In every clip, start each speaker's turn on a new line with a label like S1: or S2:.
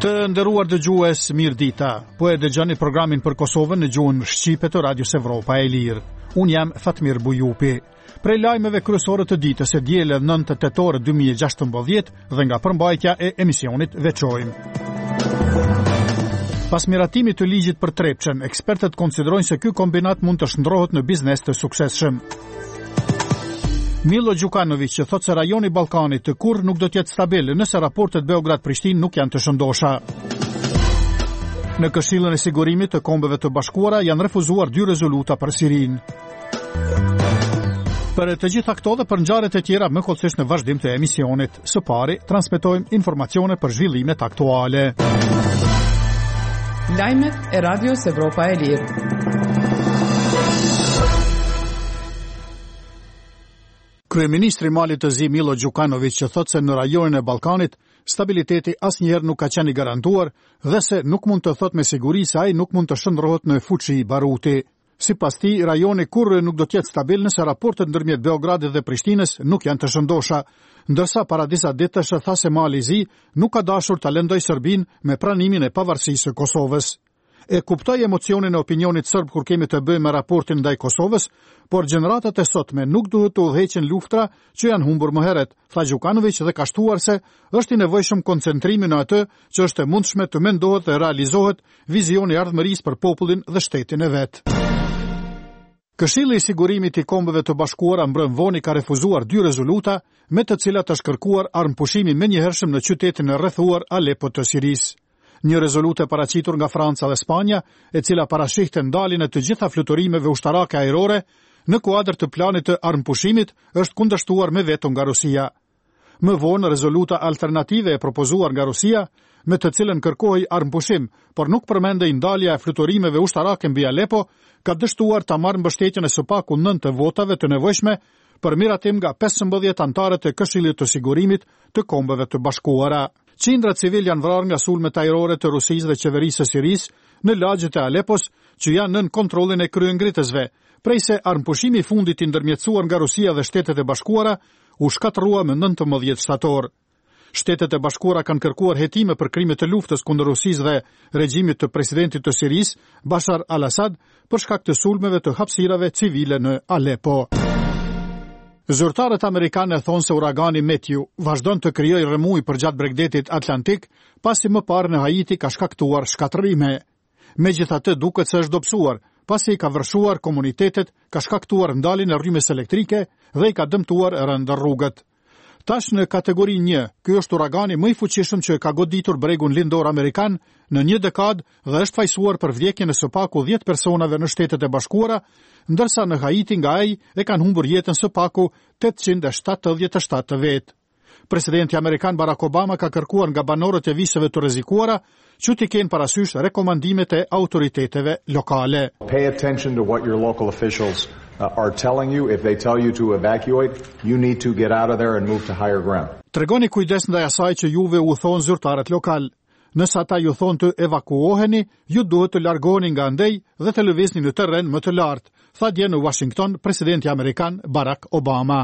S1: Të nderuar dëgjues, mirëdita. Po e dëgjoni programin për Kosovën në gjuhën shqipe të Radios Evropa e Lirë. Unë jam Fatmir Bujupi. Prej lajmeve kryesore të ditës së dielën 9 tetor 2016 dhe nga përmbajtja e emisionit veçojmë. Pas miratimit të ligjit për Trepçën, ekspertët konsiderojnë se ky kombinat mund të shndrohet në biznes të suksesshëm. Milo Đukanović që thotë se rajoni i Ballkanit të kurrë nuk do të jetë stabil nëse raportet Beograd-Prishtinë nuk janë të shëndosha. Në Këshillin e Sigurimit të Kombeve të Bashkuara janë refuzuar 2 rezoluta për Sirinë. Për të gjitha këto dhe për ngjarjet e tjera më kollësisht në vazhdim të emisionit. Së pari, transmetojmë informacione për zhvillimet aktuale.
S2: Lajmet e Radios Evropa e Lirë.
S1: Kryeministri i Malit të Zi Milo Đukanović që thotë se në rajonin e Ballkanit stabiliteti asnjëherë nuk ka qenë i garantuar dhe se nuk mund të thotë me siguri se ai nuk mund të shndrohet në fuqi baruti. Sipas tij, rajoni kurrë nuk do të jetë stabil nëse raportet ndërmjet Beogradit dhe Prishtinës nuk janë të shëndosha, ndërsa para disa ditësh tha se Mali i Zi nuk ka dashur ta lëndojë Serbinë me pranimin e pavarësisë së Kosovës. E kuptoj emocionin e opinionit serb kur kemi të bëjmë me raportin ndaj Kosovës, por gjeneratat e sotme nuk duhet të udhëheqin luftra që janë humbur më herët, tha Đukanović dhe ka shtuar se është i nevojshëm koncentrimi në atë që është e mundshme të mendohet dhe realizohet vizioni i ardhmërisë për popullin dhe shtetin e vet. Këshilli i Sigurimit i Kombeve të Bashkuara mbrëm voni ka refuzuar 2 rezoluta me të cilat është kërkuar armëpushimi menjëhershëm në qytetin e rrethuar Alepo të Sirisë. Një rezolutë e paraqitur nga Franca dhe Spanja, e cila parashihte ndaljen e të gjitha fluturimeve ushtarake ajrore në kuadër të planit të armëpushimit, është kundërshtuar me veto nga Rusia. Më vonë, rezoluta alternative e propozuar nga Rusia, me të cilën kërkohej armëpushim, por nuk përmendej ndalja e fluturimeve ushtarake mbi Alepo, ka dështuar ta marrë mbështetjen e së paku 9 të votave të nevojshme për miratim nga 15 anëtarët e Këshillit të Sigurimit të Kombeve të Bashkuara. Qindra civil janë vrarë nga sulmet ajrore të Rusisë dhe qeverisë së Sirisë në lagjet e Alepos, që janë nën kontrollin e kryengritësve, prej se armëpushimi i fundit i ndërmjetësuar nga Rusia dhe Shtetet e Bashkuara u shkatërrua më 19 shtator. Shtetet e Bashkuara kanë kërkuar hetime për krimet të luftës kundër Rusisë dhe regjimit të presidentit të Sirisë, Bashar al-Assad, për shkak të sulmeve të hapësirave civile në Alepo. Zyrtarët amerikanë thonë se uragani Matthew vazhdon të krijojë rrëmuj përgjatë Bregdetit Atlantik, pasi më parë në Haiti ka shkaktuar shkatërrime. Megjithatë duket se është dobësuar, pasi i ka vërshuar komunitetet, ka shkaktuar ndaljen e rrymes elektrike dhe i ka dëmtuar rënd rrugët. Tash në kategori 1, ky është uragani më i fuqishëm që ka goditur bregun lindor amerikan në 1 dekadë dhe është fajsuar për vdekjen e së paku 10 personave në Shtetet e Bashkuara, ndërsa në Haiti nga ai e kanë humbur jetën së paku 877 vetë. Presidenti amerikan Barack Obama ka kërkuar nga banorët e viseve të rrezikuara që t'i kenë parasysh rekomandimet e autoriteteve lokale.
S3: Pay attention to what your local officials are telling you. If they tell you to evacuate, you need to get out of there and move to higher ground.
S1: Tregoni kujdes ndaj asaj që juve u thonë zyrtarët lokal. Nëse ata ju thonë të evakuoheni, ju duhet të largoheni nga andej dhe të lëvizni në terren më të lartë, tha dje në Washington presidenti amerikan Barack Obama.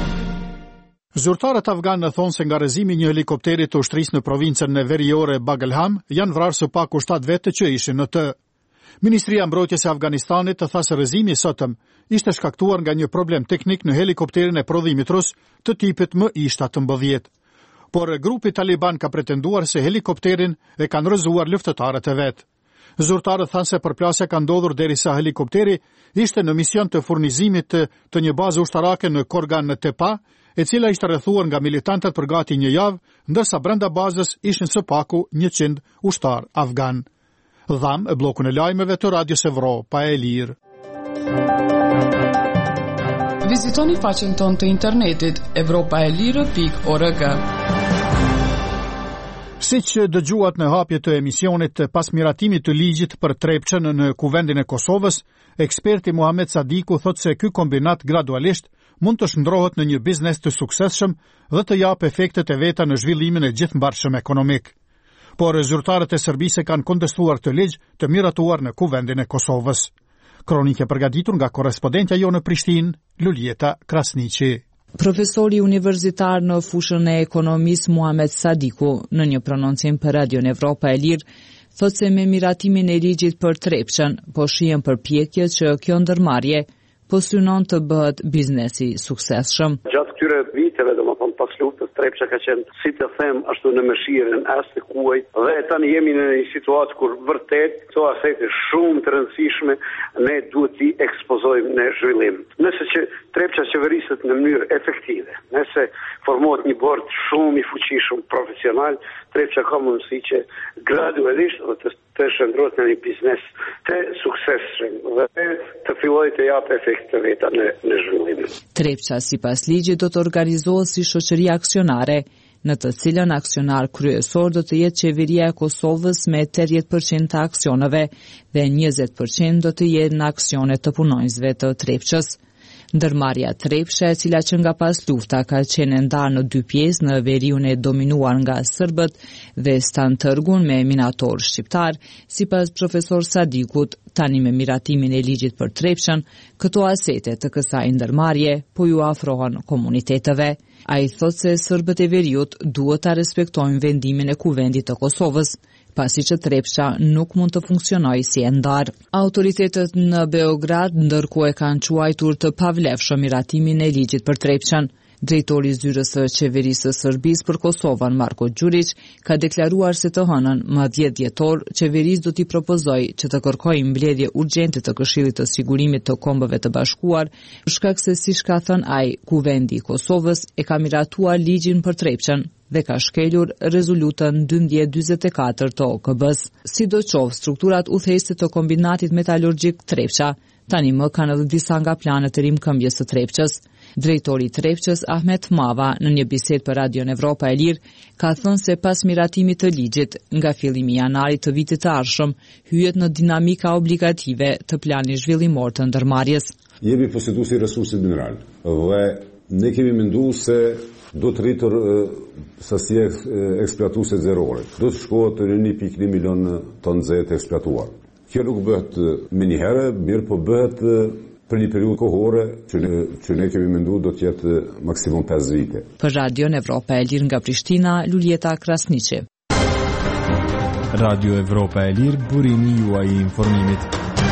S1: Zyrtarët afganë thonë se nga rrezimi një helikopteri të ushtrisë në provincën e veriore Bagelham janë vrarë së paku 7 vete që ishin në të. Ministria e Mbrojtjes e Afganistanit tha se rrezimi i sotëm ishte shkaktuar nga një problem teknik në helikopterin e prodhimit rus të tipit MI-17. Por grupi Taliban ka pretenduar se helikopterin e kanë rrëzuar luftëtarët e vet. Zyrtarët thanë se përplasja ka ndodhur derisa helikopteri ishte në mision të furnizimit të një baze ushtarake në Korgan në Tepa, e cila ishte rrethuar nga militantët për gati 1 javë, ndërsa brenda bazës ishin së paku 100 ushtar afgan. Dham e bllokun e lajmeve të Radios Evropa e Lirë.
S2: Vizitoni faqen tonë të internetit europaelire.org.
S1: Siç dëgjuat në hapje të emisionit, pas miratimit të ligjit për Trepçën në kuvendin e Kosovës, eksperti Muhamet Sadiku thotë se ky kombinat gradualisht mund të shndrohet në një biznes të suksesshëm dhe të japë efektet e veta në zhvillimin e gjithëmbarshëm ekonomik. Por zyrtarët e Serbisë kanë kontestuar të ligj të miratuar në kuvendin e Kosovës. Kronike përgatitur nga korrespondentja jonë në Prishtinë, Luljeta Krasniqi.
S4: Profesori universitar në fushën e ekonomisë Muhamet Sadiku, në një prononcim për Radion Evropa e Lirë, thotë se me miratimin e ligjit për trepçën, po shihen përpjekje që kjo ndërmarrje po synon të bëhet biznesi suksesshëm.
S5: Gjatë këtyre viteve, domethënë pas luftës, trepça ka qenë, si të them, ashtu në mëshirën as të kuaj, dhe tani jemi në një situatë kur vërtet këto asete shumë të rëndësishme ne duhet t'i ekspozojmë në zhvillim. Nëse që trepça qeveriset në mënyrë efektive, nëse formohet një bord shumë i fuqishëm profesional, trepça ka mundësi që gradualisht të shndrohet në një biznes të suksesshëm dhe të fillojë të japë efekt të veta në zhvillim.
S4: Trepça sipas ligjit do të organizohet si shoqëri aksionare, në të cilën aksionar kryesor do të jetë qeveria e Kosovës me 80% të aksioneve dhe 20% do të jetë në aksione të punonjësve të trepçës. Ndërmarrja trepshe, e cila që nga pas lufta ka qenë ndarë në 2 pjesë në veriun e dominuar nga serbët dhe stan tërgun me minator shqiptar, sipas profesor Sadikut, tani me miratimin e ligjit për trepshën, këto asete të kësaj ndërmarrje po ju afrohen komuniteteve. Ai thotë se serbët e veriut duhet ta respektojnë vendimin e Kuvendit të Kosovës, pasi që trepsha nuk mund të funksionojë si e ndarë. Autoritetet në Beograd ndërkohë e kanë quajtur të pavlefshëm miratimin e ligjit për trepshën. Drejtori i zyrës së qeverisë së Serbisë për Kosovën, Marko Đurić, ka deklaruar se të hënën më 10 dhjetor qeverisë do t'i propozojë që të kërkojë mbledhje urgjente të Këshillit të Sigurimit të Kombeve të Bashkuar, për shkak se, siç ka thënë ai, Kuvendi i Kosovës e ka miratuar ligjin për trepshën dhe ka shkelur rezolutën 1244 të OKB-s. Sidoqoftë, strukturat udhëheqëse të kombinatit metalurgjik Trepça tani më kanë edhe disa nga planet e rimkëmbjes së Trepçës. Drejtori i Trepçës, Ahmet Mava, në një bisedë për Radion Evropa e Lirë, ka thënë se pas miratimit të ligjit, nga fillimi i janarit të vitit të ardhshëm, hyhet në dinamika obligative të planit zhvillimor të ndërmarrjes.
S6: Jemi posjeduesi i resursit mineral dhe ne kemi menduar se do të rritur sasia eksploatuese zerore. Do të shkohet në 1.1 milion ton zet eksploatuar. Kjo nuk bëhet me një herë, mirë po bëhet për një periudhë kohore që ne kemi menduar do të jetë maksimum 5 vite.
S4: Për Radion Evropa e Lirë nga Prishtina, Luljeta Krasniqi.
S7: Radio Evropa e Lirë, burimi juaj i informimit.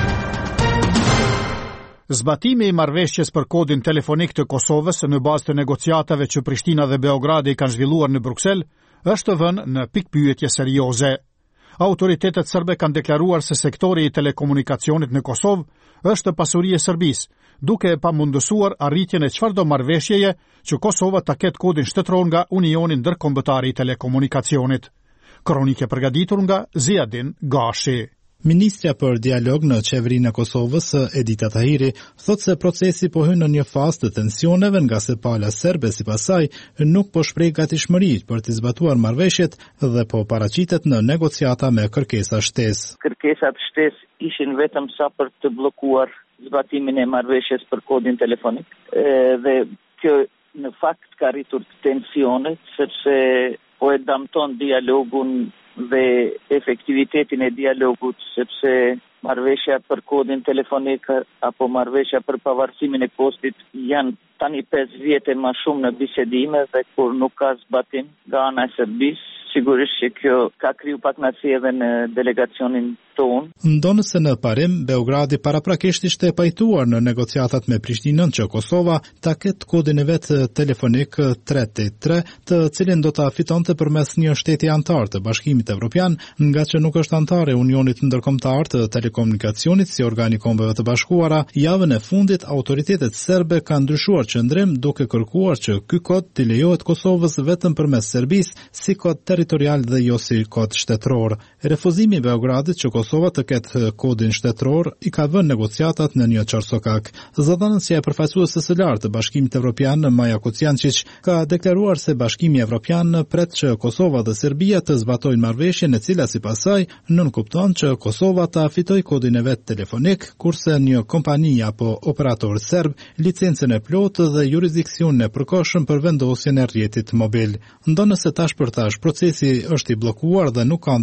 S1: Zbatimi i marrëveshjes për kodin telefonik të Kosovës në bazë të negociatave që Prishtina dhe Beogradi kanë zhvilluar në Bruksel është vënë në pikpyetje serioze. Autoritetet serbe kanë deklaruar se sektori i telekomunikacionit në Kosovë është pasuri e Serbisë, duke e pamundësuar arritjen e çfarëdo marrëveshjeje që Kosova ta ketë kodin shtetëror nga Unioni Ndërkombëtar i Telekomunikacionit. Kronike përgatitur nga Ziadin Gashi.
S8: Ministrja për dialog në qeverinë e Kosovës, Edita Tahiri, thotë se procesi po hyn në një fazë të tensioneve nga se pala serbe sipas saj nuk po shpreh gatishmëri për të zbatuar marrëveshjet dhe po paraqitet në negociata me kërkesa shtesë.
S9: Kërkesat shtesë ishin vetëm sa për të bllokuar zbatimin e marrëveshjes për kodin telefonik dhe kjo në fakt ka rritur tensionet sepse po e damton dialogun dhe efektivitetin e dialogut, sepse marrëveshja për kodin telefonik apo marrëveshja për pavarësimin e kostit janë tani 5 vjet e më shumë në bisedime dhe kur nuk ka zbatim nga ana e Serbisë, sigurisht që kjo ka kriju pakënaqësi edhe në delegacionin tonë.
S8: Ndonë se në parim, Beogradi paraprakisht ishte pajtuar në negociatat me Prishtinën që Kosova ta ketë kodin e vet telefonik 383, të cilin do ta fitonte përmes një shteti antar të Bashkimit Evropian, nga që nuk është antar e Unionit Ndërkombëtar të Telekomunikacionit si organi i Kombeve të Bashkuara. Javën e fundit autoritetet serbe kanë ndryshuar qëndrim duke kërkuar që ky kod të lejohet Kosovës vetëm përmes Serbisë si kod territorial dhe jo si kod shtetëror. Refuzimi i Beogradit që Kosova të ketë kodin shtetëror i ka vënë negociatat në një çarçokak. Zëdhënësja e përfaqësuesës së lartë të Bashkimit Evropian, Maja Kociančić, ka deklaruar se Bashkimi Evropian pret që Kosova dhe Serbia të zbatojnë marrëveshjen e cila sipas saj nënkupton që Kosova ta fitojë kodin e vet telefonik, kurse një kompani apo operator serb licencën e plotë dhe jurisdiksionin e përkohshëm për vendosjen e rrjetit mobil. Ndonë se tash për tash procesi është i bllokuar dhe nuk ka ndonjë marrëveshje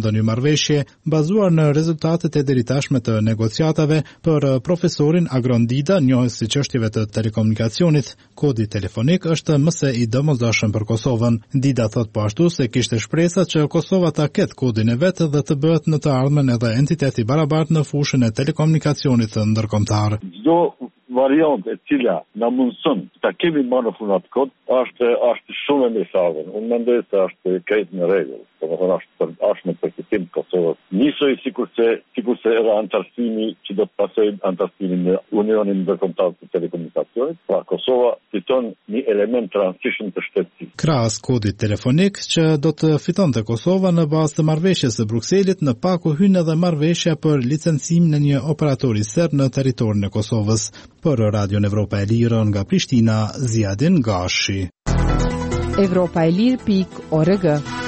S8: marrëveshje bazuar në rezultatet e deritashme të negociatave. Për profesorin Agrondida, njohës si çështjeve të telekomunikacionit, kodi telefonik është më së i domosdoshëm për Kosovën. Dida thot po ashtu se kishte shpresa që Kosova ta ketë kodin e vet dhe të bëhet në të ardhmen edhe entitet i barabartë në fushën e telekomunikacionit ndërkombëtar.
S10: Çdo variant e cila na mundson ta kemi marrë në atë kod është shumë e mirëfillur. Unë mendoj se është krejt në rregull. Domethënë është në përfitim Kosovës. Nisoj sikurse era antarësimi që do të pasojë antarësimin në Unionin Ndërkombëtar të Telekomunikacionit, pra Kosova fiton një element transition të shtetësisë. Krahas kodit telefonik që do të fitonte Kosova në bazë të marrëveshjes së Brukselit, në paku hyn edhe marrëveshja për licencim në një operator i serb në territorin e Kosovës. Për Radio Evropa e Lirë nga Prishtina, Ziadin Gashi.
S4: Evropaelir.org.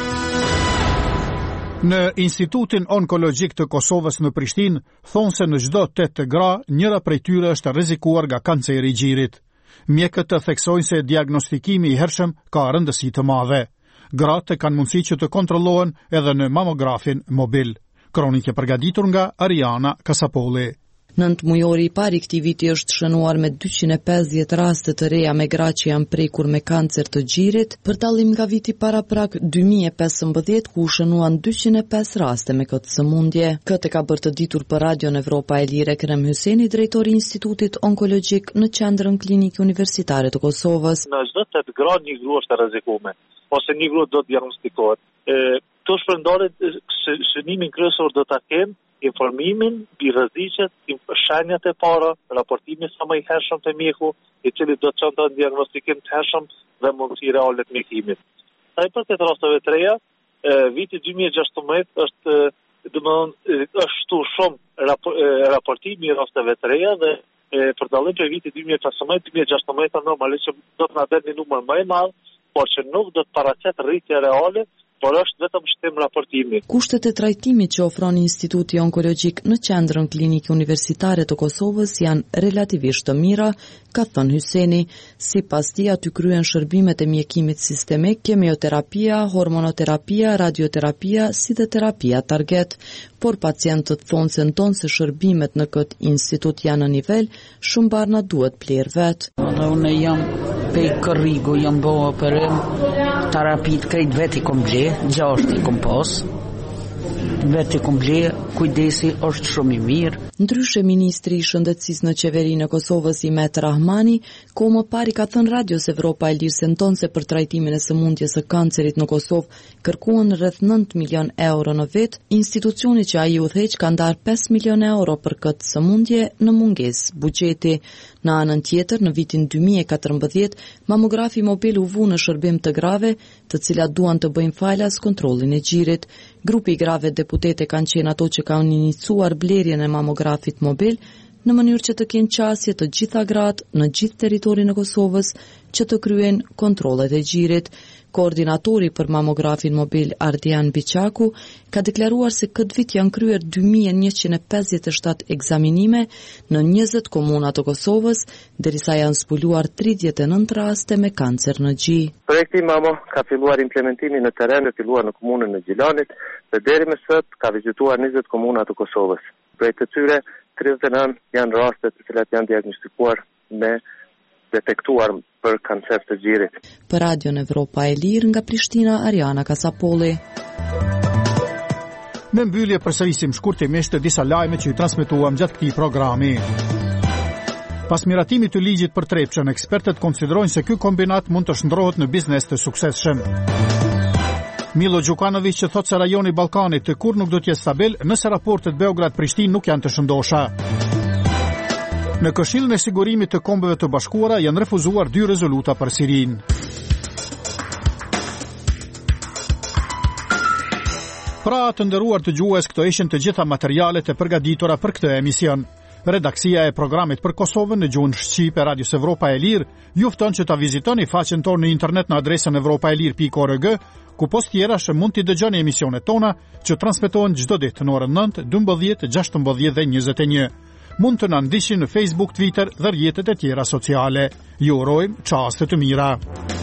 S1: Në Institutin Onkologjik të Kosovës në Prishtinë, thonë se në çdo 8 gra, njëra prej tyre është rrezikuar nga kanceri i gjirit. Mjekët të theksojnë se diagnostikimi i hershëm ka rëndësi të madhe. Gratë kanë mundësi që të kontrollohen edhe në mamografin mobil. Kronikë përgatitur nga Ariana Kasapolli.
S11: 9 mujori i parë i këtij viti është shënuar me 250 raste të reja me gra që janë prekur me kancer të gjirit, për dallim nga viti paraprak 2015 ku u shënuan 205 raste me këtë sëmundje. Këtë ka bërë të ditur për Radio Evropa e Lirë Ekrem Hyseni, drejtori i Institutit Onkologjik në Qendrën Klinike Universitare të Kosovës.
S12: Në çdo 8 gra një grua është e rrezikuar, ose një grua do të diagnostikohet. Këto shpërndarje shënimin kryesor do ta kenë informimin mbi rreziqet, shenjat e para, raportimin sa më i hershëm te mjeku, i cili do të çonte diagnostikim të hershëm dhe mundësi reale të mjekimit. Sa i përket rasteve të reja, viti 2016 është shtu shumë raportimi i rasteve të reja dhe për dallim të vitit 2015-2016 normalisht do të na dalë një numër më i madh, por që nuk do të paraqet rritje reale, por është vetëm shtim raportimi.
S11: Kushtet e trajtimit që ofron Instituti Onkologjik në Qendrën Klinike Universitare të Kosovës janë relativisht të mira, ka thënë Hyseni. Sipas tij aty kryen shërbimet e mjekimit sistemik, kemioterapia, hormonoterapia, radioterapia, si dhe terapia target, por pacientët thonë se ndonë se shërbimet në këtë institut janë në nivel, shumë barna duhet pler vet.
S13: Unë jam pe Kërrigu, jam bo operim, terapit krejt veti kom ble, 6 i kom pas, veti kom ble, kujdesi është shumë i mirë.
S11: Ndryshe ministri i shëndetësisë në qeverinë e Kosovës Imet Rahmani, ko më pari ka thënë Radios Evropa e Lirë se ndonë se për trajtimin e sëmundjes së kancerit në Kosovë kërkuan rreth 9 milion euro në vit, institucioni që ai udhëheq ka ndarë 5 milion euro për këtë sëmundje në mungesë buxheti. Në anën tjetër, në vitin 2014, mamografi mobil u vu në shërbim të grave, të cilat duan të bëjnë falas kontrollin e gjirit. Grupi i grave deputete kanë qenë ato që kanë iniciuar blerjen e mamografit mobil në mënyrë që të kenë qasje të gjitha gratë në gjithë territorin e Kosovës që të kryen kontrollet e gjirit. Koordinatori për mamografin mobil Ardian Biçaku ka deklaruar se këtë vit janë kryer 2157 ekzaminime në 20 komuna të Kosovës, derisa janë zbuluar 39 raste me kancer në gjë.
S14: Projekti Mamo ka filluar implementimin në terren e filluar në komunën e Gjilanit dhe deri më sot ka vizituar 20 komuna të Kosovës. Prej të tyre 39 janë raste të cilat janë diagnostikuar me detektuar për kancer të gjirit.
S11: Për Radio Evropa e Lirë nga Prishtina, Ariana Kasapolli.
S1: Në mbyllje përsërisim shkurtimisht disa lajme që ju transmetuam gjatë këtij programi. Pas miratimit të ligjit për Trepçën, ekspertët konsiderojnë se ky kombinat mund të shndrohet në biznes të suksesshëm. Milo Gjukanović që thotë se rajoni i Ballkanit të kur nuk do të jetë stabil nëse raportet Beograd-Prishtinë nuk janë të shëndosha. Në Këshillin e Sigurimit të Kombeve të Bashkuara janë refuzuar 2 rezoluta për Sirinë. Pra të nderuar të dëgjues, këto ishin të gjitha materialet e përgatitura për këtë emision. Redaksia e programit për Kosovën në gjuhën shqipe Radios Evropa e Lirë ju fton që ta vizitoni faqen tonë në internet në adresën evropaelir.org, ku post tjera që mund t'i dëgjoni emisionet tona që transmetohen çdo ditë në orën 9, 12, 16 dhe 21. Mund të na ndiqni në Facebook, Twitter dhe rrjetet e tjera sociale. Ju urojmë çaste të mira.